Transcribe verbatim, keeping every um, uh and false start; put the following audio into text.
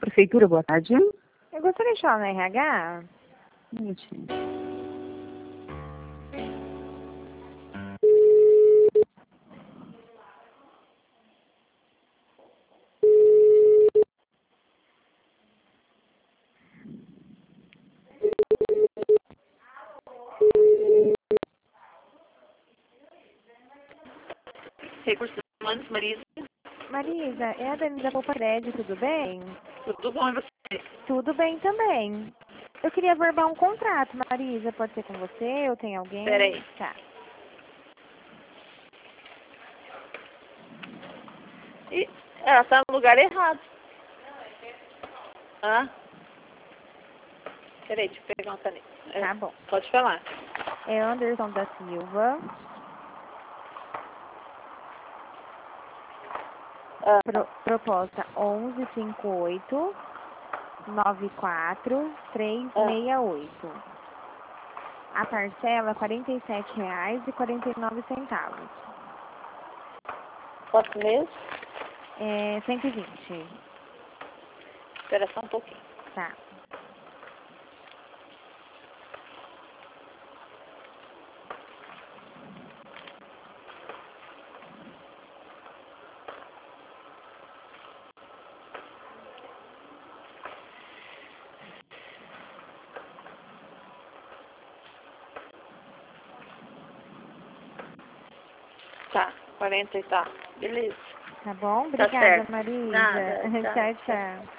Prefeitura, boa tarde. Eu gostaria de falar no R H. Um minutinho. Recursos Humanos, Marisa. Marisa, é a Dani da Poupa Crédito, tudo bem? Tudo bom e você? Tudo bem também. Eu queria verbal um contrato, Marisa. Pode ser com você ou tem alguém? Peraí. Tá. Ih, ela tá no lugar errado. Hã? Peraí, deixa eu pegar uma caneta. É, Tá bom. Pode falar. É Anderson da Silva. Ah, Pro, proposta onze cinquenta e oito, noventa e quatro, trezentos e sessenta e oito. A parcela quarenta e sete reais e quarenta e nove centavos. Quantos meses? É cento e vinte. Espera só um pouquinho. Tá. Tá, quarenta e tá. Beleza. Tá bom? Tá Obrigada, certo. Marisa. Nada, tá, tchau, tchau. tchau.